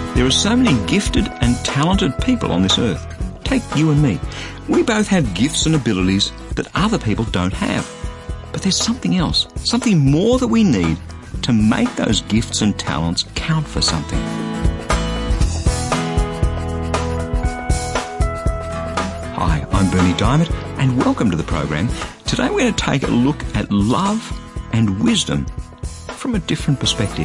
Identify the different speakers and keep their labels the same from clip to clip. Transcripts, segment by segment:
Speaker 1: There are so many gifted and talented people on this earth. Take you and me. We both have gifts and abilities that other people don't have. But there's something else, something more that we need to make those gifts and talents count for something. Hi, I'm Bernie Diamond, and welcome to the program. Today we're going to take a look at love and wisdom from a different perspective.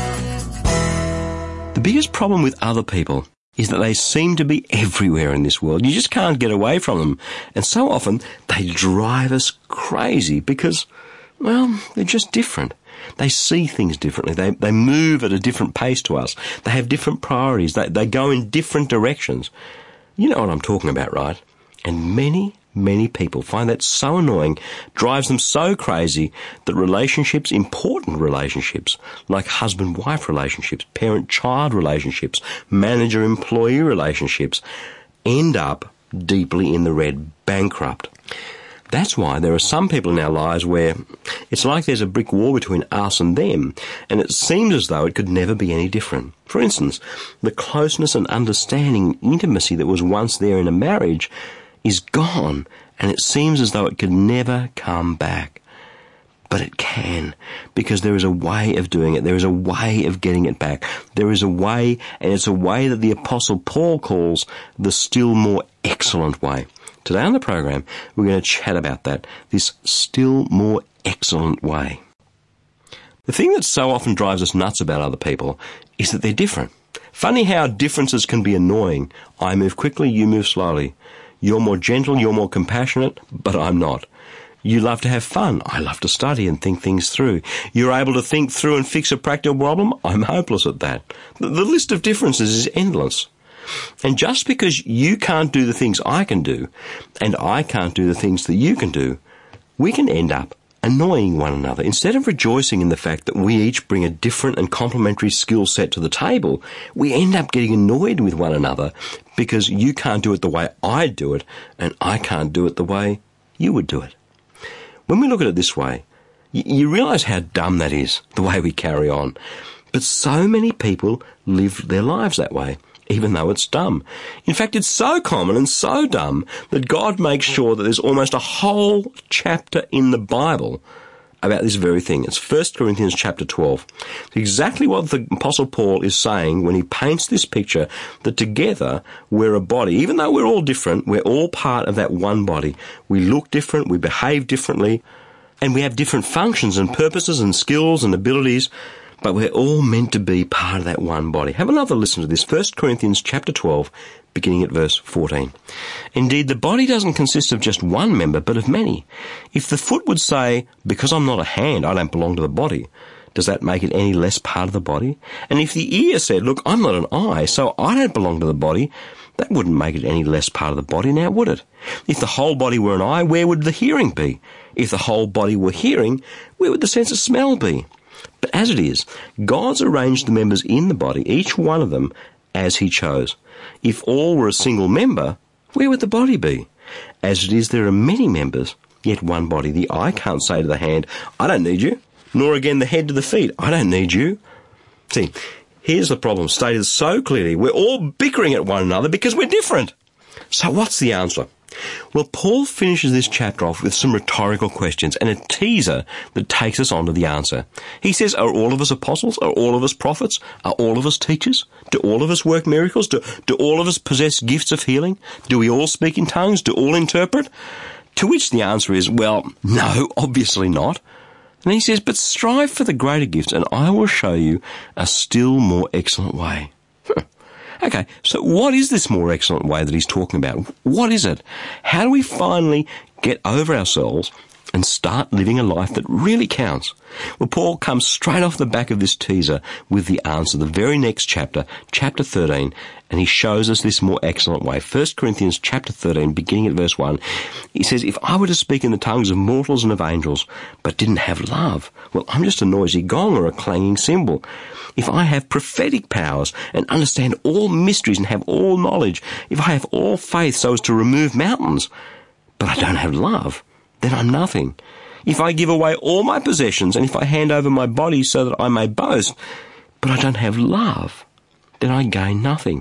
Speaker 1: The biggest problem with other people is that they seem to be everywhere in this world. You just can't get away from them. And so often they drive us crazy because, well, they're just different. They see things differently. They move at a different pace to us. They have different priorities. They go in different directions. You know what I'm talking about, right? And many people find that so annoying, drives them so crazy that relationships, important relationships, like husband-wife relationships, parent-child relationships, manager-employee relationships, end up deeply in the red, bankrupt. That's why there are some people in our lives where it's like there's a brick wall between us and them, and it seems as though it could never be any different. For instance, the closeness and understanding, intimacy that was once there in a marriage is gone, and it seems as though it could never come back. But it can, because there is a way of doing it. There is a way of getting it back. There is a way, and it's a way that the Apostle Paul calls the still more excellent way. Today on the program, we're going to chat about that, this still more excellent way. The thing that so often drives us nuts about other people is that they're different. Funny how differences can be annoying. I move quickly, you move slowly. You're more gentle, you're more compassionate, but I'm not. You love to have fun. I love to study and think things through. You're able to think through and fix a practical problem. I'm hopeless at that. The list of differences is endless. And just because you can't do the things I can do, and I can't do the things that you can do, we can end up annoying one another. Instead of rejoicing in the fact that we each bring a different and complementary skill set to the table, we end up getting annoyed with one another because you can't do it the way I do it, and I can't do it the way you would do it. When we look at it this way, you realise how dumb that is, the way we carry on. But so many people live their lives that way, even though it's dumb. In fact, it's so common and so dumb that God makes sure that there's almost a whole chapter in the Bible about this very thing. It's 1 Corinthians chapter 12. It's exactly what the Apostle Paul is saying when he paints this picture that together we're a body. Even though we're all different, we're all part of that one body. We look different, we behave differently, and we have different functions and purposes and skills and abilities, but we're all meant to be part of that one body. Have another listen to this. 1 Corinthians chapter 12, beginning at verse 14. Indeed, the body doesn't consist of just one member, but of many. If the foot would say, because I'm not a hand, I don't belong to the body, does that make it any less part of the body? And if the ear said, look, I'm not an eye, so I don't belong to the body, that wouldn't make it any less part of the body, now would it? If the whole body were an eye, where would the hearing be? If the whole body were hearing, where would the sense of smell be? But as it is, God's arranged the members in the body, each one of them, as he chose. If all were a single member, where would the body be? As it is, there are many members, yet one body. The eye can't say to the hand, I don't need you, nor again the head to the feet, I don't need you. See, here's the problem stated so clearly. We're all bickering at one another because we're different. So what's the answer? Well, Paul finishes this chapter off with some rhetorical questions and a teaser that takes us on to the answer. He says, are all of us apostles? Are all of us prophets? Are all of us teachers? Do all of us work miracles? Do all of us possess gifts of healing? Do we all speak in tongues? Do all interpret? To which the answer is, well, no, obviously not. And he says, but strive for the greater gifts, and I will show you a still more excellent way. Okay, so what is this more excellent way that he's talking about? What is it? How do we finally get over ourselves and start living a life that really counts? Well, Paul comes straight off the back of this teaser with the answer, the very next chapter, chapter 13, and he shows us this more excellent way. 1 Corinthians chapter 13, beginning at verse 1, he says, if I were to speak in the tongues of mortals and of angels, but didn't have love, well, I'm just a noisy gong or a clanging cymbal. If I have prophetic powers and understand all mysteries and have all knowledge, if I have all faith so as to remove mountains, but I don't have love, then I'm nothing. If I give away all my possessions and if I hand over my body so that I may boast, but I don't have love, then I gain nothing.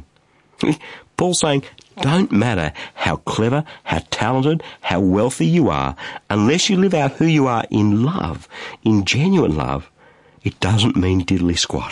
Speaker 1: Paul's saying, don't matter how clever, how talented, how wealthy you are, unless you live out who you are in love, in genuine love, it doesn't mean diddly squat.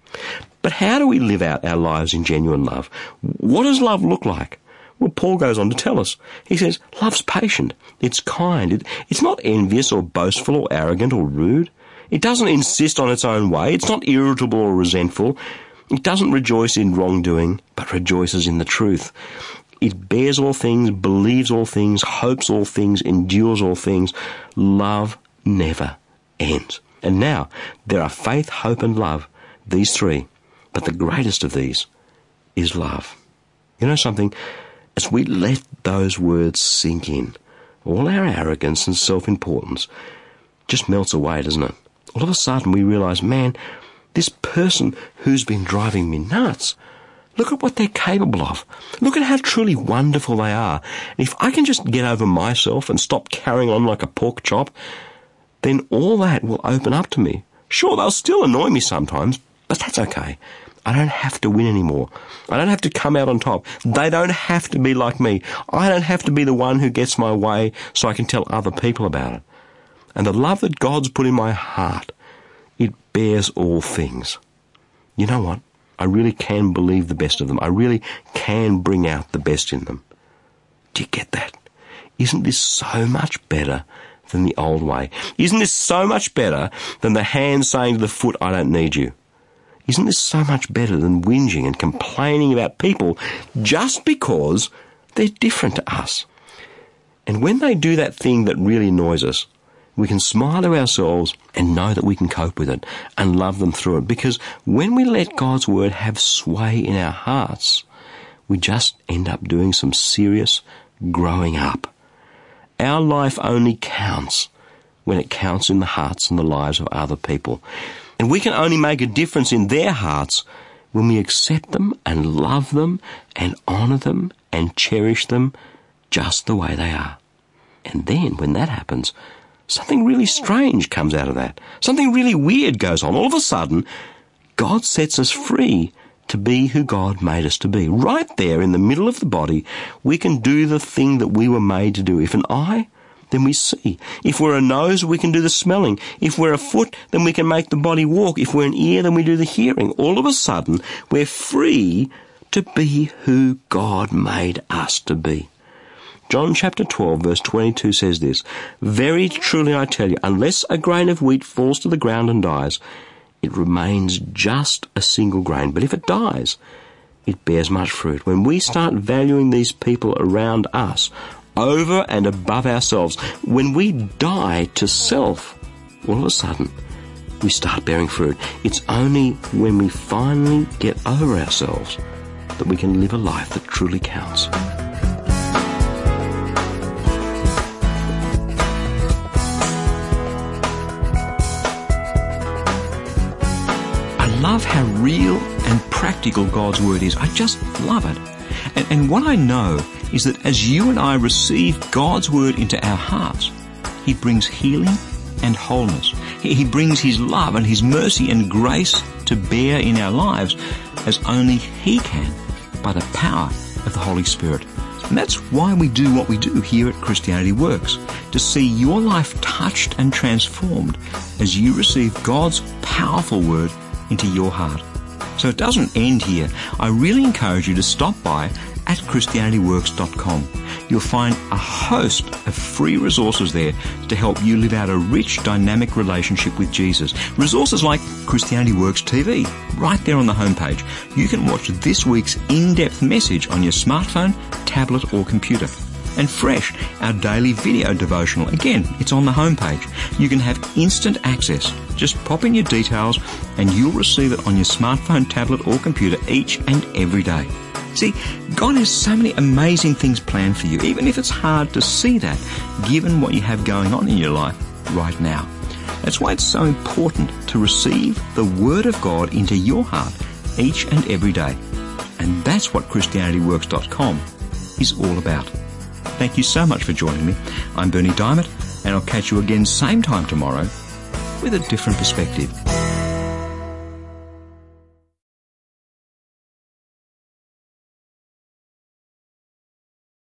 Speaker 1: But how do we live out our lives in genuine love? What does love look like? Well, Paul goes on to tell us. He says, love's patient, it's kind, it's not envious or boastful or arrogant or rude. It doesn't insist on its own way, it's not irritable or resentful. It doesn't rejoice in wrongdoing, but rejoices in the truth. It bears all things, believes all things, hopes all things, endures all things. Love never ends. And now, there are faith, hope and love, these three. But the greatest of these is love. You know something? As we let those words sink in, all our arrogance and self-importance just melts away, doesn't it? All of a sudden we realise, man, this person who's been driving me nuts, look at what they're capable of. Look at how truly wonderful they are. And if I can just get over myself and stop carrying on like a pork chop, then all that will open up to me. Sure, they'll still annoy me sometimes, but that's okay. I don't have to win anymore. I don't have to come out on top. They don't have to be like me. I don't have to be the one who gets my way so I can tell other people about it. And the love that God's put in my heart, it bears all things. You know what? I really can believe the best of them. I really can bring out the best in them. Do you get that? Isn't this so much better than the old way? Isn't this so much better than the hand saying to the foot, I don't need you? Isn't this so much better than whinging and complaining about people just because they're different to us? And when they do that thing that really annoys us, we can smile to ourselves and know that we can cope with it and love them through it. Because when we let God's word have sway in our hearts, we just end up doing some serious growing up. Our life only counts when it counts in the hearts and the lives of other people. And we can only make a difference in their hearts when we accept them and love them and honour them and cherish them just the way they are. And then when that happens, something really strange comes out of that. Something really weird goes on. All of a sudden, God sets us free to be who God made us to be. Right there in the middle of the body, we can do the thing that we were made to do. If an eye, then we see. If we're a nose, we can do the smelling. If we're a foot, then we can make the body walk. If we're an ear, then we do the hearing. All of a sudden, we're free to be who God made us to be. John chapter 12 verse 22 says this, Very truly I tell you, unless a grain of wheat falls to the ground and dies, it remains just a single grain. But if it dies, it bears much fruit. When we start valuing these people around us over and above ourselves, when we die to self, all of a sudden we start bearing fruit. It's only when we finally get over ourselves that we can live a life that truly counts. I love how real and practical God's word is. I just love it. And what I know is that as you and I receive God's word into our hearts, He brings healing and wholeness. He brings His love and His mercy and grace to bear in our lives as only He can by the power of the Holy Spirit. And that's why we do what we do here at Christianity Works, to see your life touched and transformed as you receive God's powerful word into your heart. So it doesn't end here. I really encourage you to stop by at ChristianityWorks.com. You'll find a host of free resources there to help you live out a rich, dynamic relationship with Jesus. Resources like Christianity Works TV, right there on the homepage. You can watch this week's in-depth message on your smartphone, tablet or computer. And Fresh, our daily video devotional. Again, it's on the homepage. You can have instant access. Just pop in your details and you'll receive it on your smartphone, tablet or computer each and every day. See, God has so many amazing things planned for you, even if it's hard to see that, given what you have going on in your life right now. That's why it's so important to receive the Word of God into your heart each and every day. And that's what ChristianityWorks.com is all about. Thank you so much for joining me. I'm Bernie Diamond, and I'll catch you again same time tomorrow with a different perspective.